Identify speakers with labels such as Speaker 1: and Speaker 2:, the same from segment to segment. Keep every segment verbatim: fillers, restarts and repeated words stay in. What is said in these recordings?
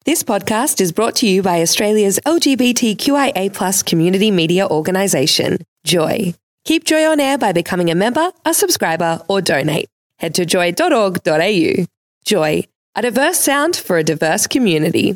Speaker 1: This podcast is brought to you by Australia's L G B T Q I A plus community media organisation, Joy. Keep Joy on air by becoming a member, a subscriber, or donate. Head to joy dot org dot a u. Joy, a diverse sound for a diverse community.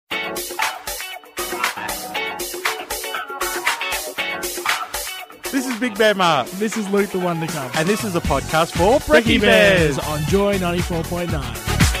Speaker 2: This is Big Bear Mark.
Speaker 3: This is Luke the One to Come.
Speaker 2: And this is a podcast for Brekkie
Speaker 3: Brekkie
Speaker 2: Bears.
Speaker 3: Bears on Joy ninety-four point nine.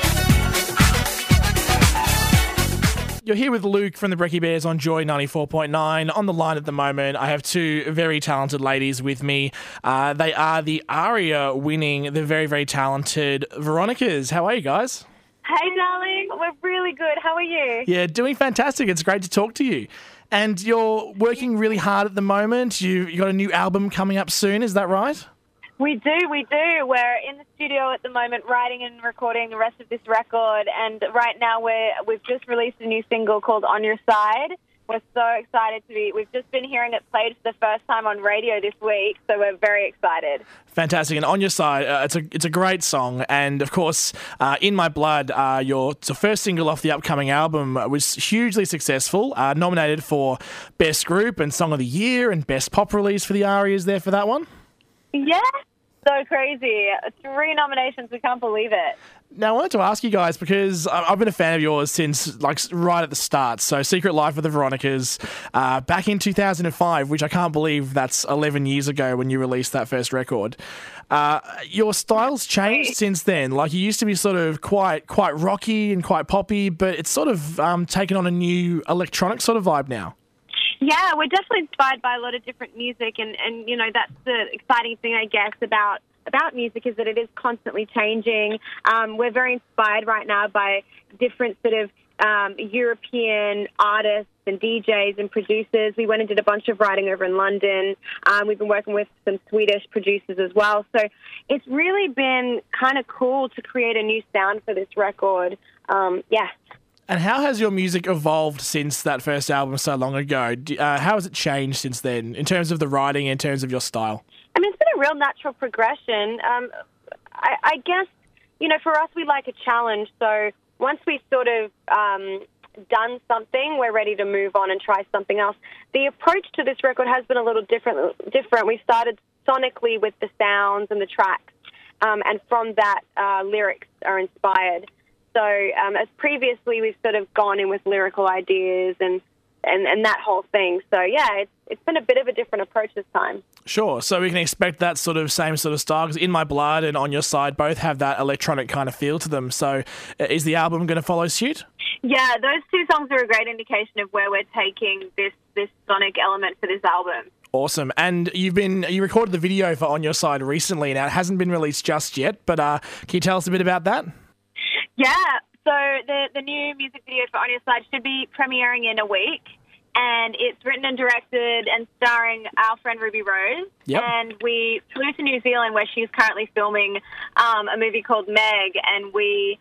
Speaker 3: You're here with Luke from the Brekkie Bears on Joy ninety-four point nine. On the line at the moment, I have two very talented ladies with me. Uh, they are the ARIA winning, the very, very talented Veronicas. How are you guys?
Speaker 4: Hey, darling. We're really good. How are you?
Speaker 3: Yeah, doing fantastic. It's great to talk to you. And you're working really hard at the moment. You you got a new album coming up soon, is that right?
Speaker 4: We do, we do. We're in the studio at the moment writing and recording the rest of this record, and right now we're, we've just released a new single called On Your Side. We're so excited to be, we've just been hearing it played for the first time on radio this week, so we're very excited.
Speaker 3: Fantastic. And On Your Side, uh, it's a it's a great song. And, of course, uh, In My Blood, uh, your it's the first single off the upcoming album, uh, was hugely successful, uh, nominated for Best Group and Song of the Year and Best Pop Release for the ARIAs there for that one.
Speaker 4: Yeah, so crazy. Three nominations, we can't believe it.
Speaker 3: Now, I wanted to ask you guys, because I- I've been a fan of yours since, like, right at the start. So, Secret Life of the Veronicas, uh, back in two thousand five, which I can't believe that's eleven years ago when you released that first record. Uh, your style's changed since then. Like, you used to be sort of quite quite rocky and quite poppy, but it's sort of um, taken on a new electronic sort of vibe now.
Speaker 4: Yeah, we're definitely inspired by a lot of different music, and, and you know, that's the exciting thing, I guess, about about music is that it is constantly changing. Um, we're very inspired right now by different sort of um, European artists and D Js and producers. We went and did a bunch of writing over in London. Um, we've been working with some Swedish producers as well. So it's really been kind of cool to create a new sound for this record. Um, yeah.
Speaker 3: And how has your music evolved since that first album so long ago? Do- Uh, how has it changed since then, in terms of the writing, in terms of your style?
Speaker 4: I mean, it's been a real natural progression. Um, I, I guess, you know, for us, we like a challenge. So once we've sort of um, done something, we're ready to move on and try something else. The approach to this record has been a little different. Different. We started sonically with the sounds and the tracks, um, and from that, uh, lyrics are inspired. So um, as previously, we've sort of gone in with lyrical ideas and, and, and that whole thing. So, yeah, it's, it's been a bit of a different approach this time.
Speaker 3: Sure, so we can expect that sort of same sort of style, because In My Blood and On Your Side both have that electronic kind of feel to them. So uh, is the album going to follow suit?
Speaker 4: Yeah, those two songs are a great indication of where we're taking this, this sonic element for this album.
Speaker 3: Awesome. And you've been you recorded the video for On Your Side recently. Now, it hasn't been released just yet, but uh, can you tell us a bit about that?
Speaker 4: Yeah, so the, the new music video for On Your Side should be premiering in a week. And it's written and directed and starring our friend Ruby Rose.
Speaker 3: Yep.
Speaker 4: And we flew to New Zealand, where she's currently filming um, a movie called Meg. And we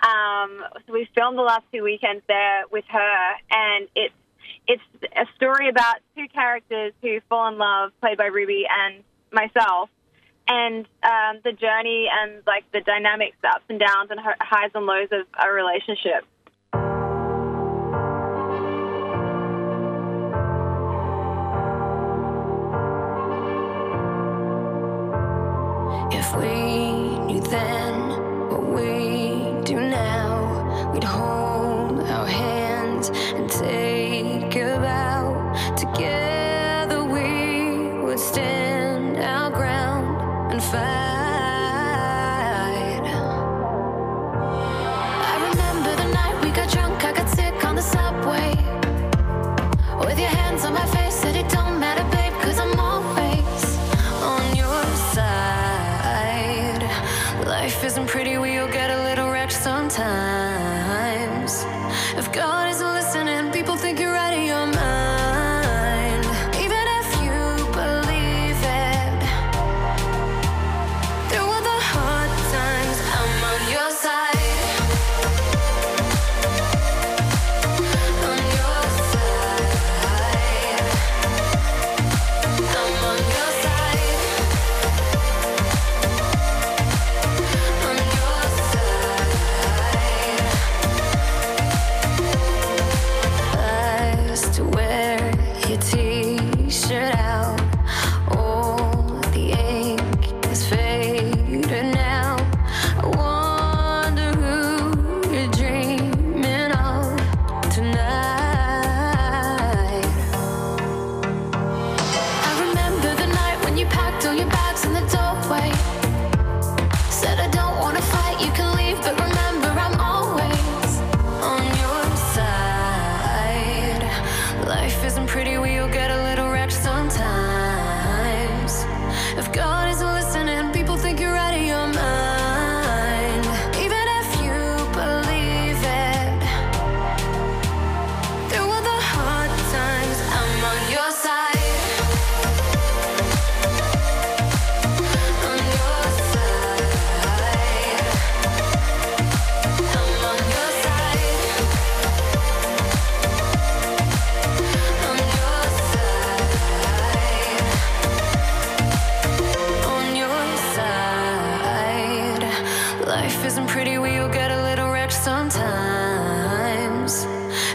Speaker 4: um, so we filmed the last two weekends there with her. And it's it's a story about two characters who fall in love, played by Ruby and myself. And um, the journey and like the dynamics, the ups and downs and highs and lows of our relationship.
Speaker 5: If we knew then what we do now, we'd hold our hands and take a vow. Together we would stand our ground and fight. I remember the night we got drunk, I got sick on the subway. With your hands on my face, said it don't matter, babe, 'cause I'm always on your side. Life isn't pretty, we'll get a little wrecked sometimes.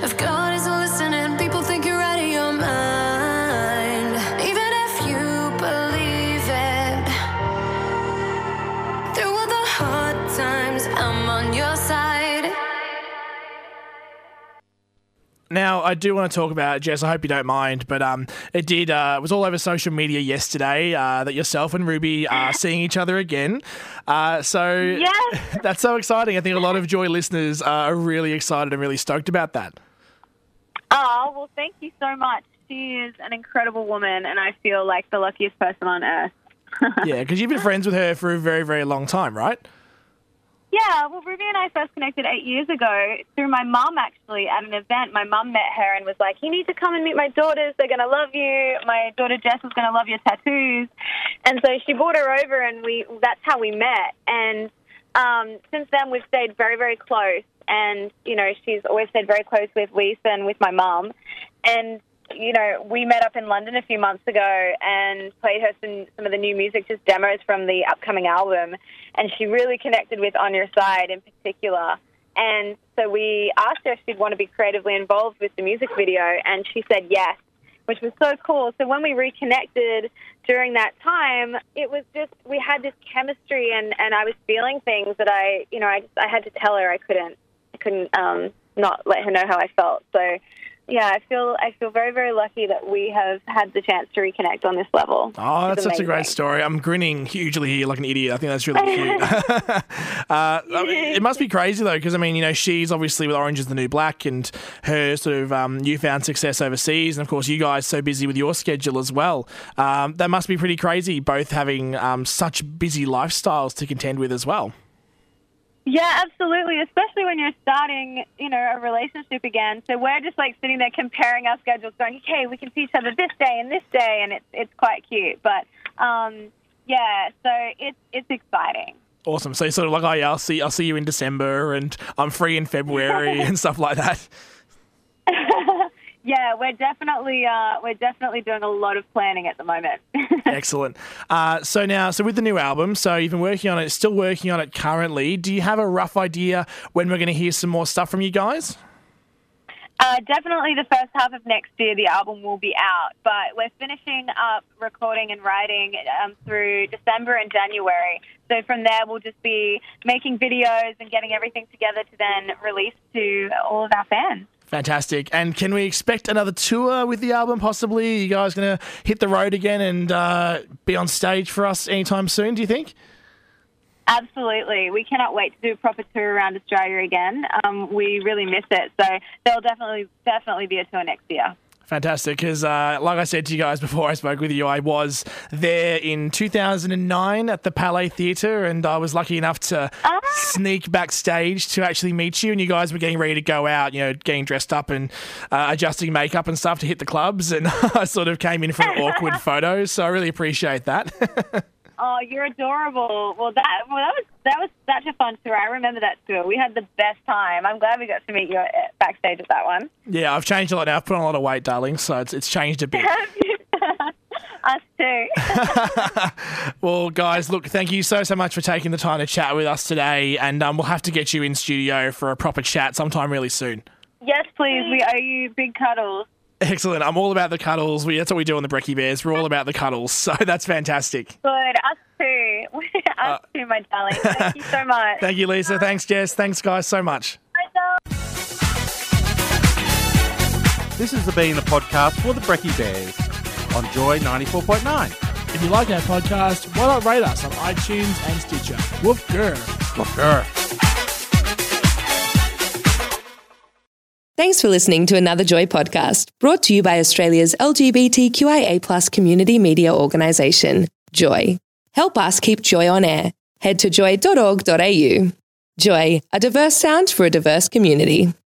Speaker 5: If God is listening, people think you're out of your mind. Even if you believe it, through all the hard times, I'm on your side.
Speaker 3: Now, I do want to talk about, Jess, I hope you don't mind, but um, it did, uh, it was all over social media yesterday uh, that yourself and Ruby are seeing each other again. Uh, so
Speaker 4: Yes.
Speaker 3: that's so exciting. I think a lot of Joy listeners are really excited and really stoked about that.
Speaker 4: Oh, well, thank you so much. She is an incredible woman, and I feel like the luckiest person on earth.
Speaker 3: Yeah, because you've been friends with her for a very, very long time, right?
Speaker 4: Yeah, well, Ruby and I first connected eight years ago through my mum, actually, at an event. My mum met her and was like, you need to come and meet my daughters. They're going to love you. My daughter Jess is going to love your tattoos. And so she brought her over, and we that's how we met. And um, since then, we've stayed very, very close. And, you know, she's always stayed very close with Lisa and with my mum. And, you know, we met up in London a few months ago and played her some, some of the new music, just demos from the upcoming album. And she really connected with On Your Side in particular. And so we asked her if she'd want to be creatively involved with the music video, and she said yes, which was so cool. So when we reconnected during that time, it was just, we had this chemistry, and, and I was feeling things that I, you know, I, I had to tell her I couldn't, I couldn't um, not let her know how I felt. So yeah, I feel I feel very, very lucky that we have had the chance to reconnect on this level.
Speaker 3: Oh, that's such a great story. I'm grinning hugely here like an idiot. I think that's really cute. uh, it must be crazy, though, because, I mean, you know, she's obviously with Orange is the New Black and her sort of um, newfound success overseas. And, of course, you guys so busy with your schedule as well. Um, that must be pretty crazy, both having um, such busy lifestyles to contend with as well.
Speaker 4: Yeah, absolutely, especially when you're starting, you know, a relationship again. So we're just, like, sitting there comparing our schedules, going, okay, we can see each other this day and this day, and it's it's quite cute. But, um, yeah, so it's it's exciting.
Speaker 3: Awesome. So sort of like, oh, yeah, I'll see, I'll see you in December, and I'm free in February and stuff like that.
Speaker 4: Yeah, we're definitely uh, we're definitely doing a lot of planning at the moment.
Speaker 3: Excellent. Uh, so now, so with the new album, so you've been working on it, still working on it currently. Do you have a rough idea when we're going to hear some more stuff from you guys?
Speaker 4: Uh, definitely the first half of next year, the album will be out. But we're finishing up recording and writing um, through December and January. So from there, we'll just be making videos and getting everything together to then release to all of our fans.
Speaker 3: Fantastic. And can we expect another tour with the album, possibly? Are you guys going to hit the road again and uh, be on stage for us anytime soon, do you think?
Speaker 4: Absolutely. We cannot wait to do a proper tour around Australia again. Um, we really miss it. So there'll definitely, definitely be a tour next year.
Speaker 3: Fantastic, because uh, like I said to you guys before I spoke with you, I was there in two thousand nine at the Palais Theatre, and I was lucky enough to ah. sneak backstage to actually meet you, and you guys were getting ready to go out, you know, getting dressed up and uh, adjusting makeup and stuff to hit the clubs, and I sort of came in for an awkward photo, so I really appreciate that.
Speaker 4: Oh, you're adorable. Well, that well that was that was such a fun tour. I remember that tour. We had the best time. I'm glad we got to meet you at, backstage at that one.
Speaker 3: Yeah, I've changed a lot now. I've put on a lot of weight, darling, so it's it's changed a bit.
Speaker 4: Us too.
Speaker 3: Well, guys, look, thank you so, so much for taking the time to chat with us today, and um, we'll have to get you in studio for a proper chat sometime really soon.
Speaker 4: Yes, please. We owe you big cuddles.
Speaker 3: Excellent. I'm all about the cuddles. We, that's what we do on the Brekkie Bears. We're all about the cuddles, so that's fantastic.
Speaker 4: Good. Us too. Us uh, too, my darling. Thank you so much.
Speaker 3: Thank you, Lisa. Thanks, Jess. Thanks, guys, so much.
Speaker 2: This has been a podcast for the Brekkie Bears on Joy ninety-four point nine.
Speaker 3: If you like our podcast, why not rate us on iTunes and Stitcher? Woof grr.
Speaker 2: Woof grr.
Speaker 1: Thanks for listening to another Joy podcast, brought to you by Australia's L G B T Q I A plus community media organisation, Joy. Help us keep Joy on air. Head to joy dot org dot a u. Joy, a diverse sound for a diverse community.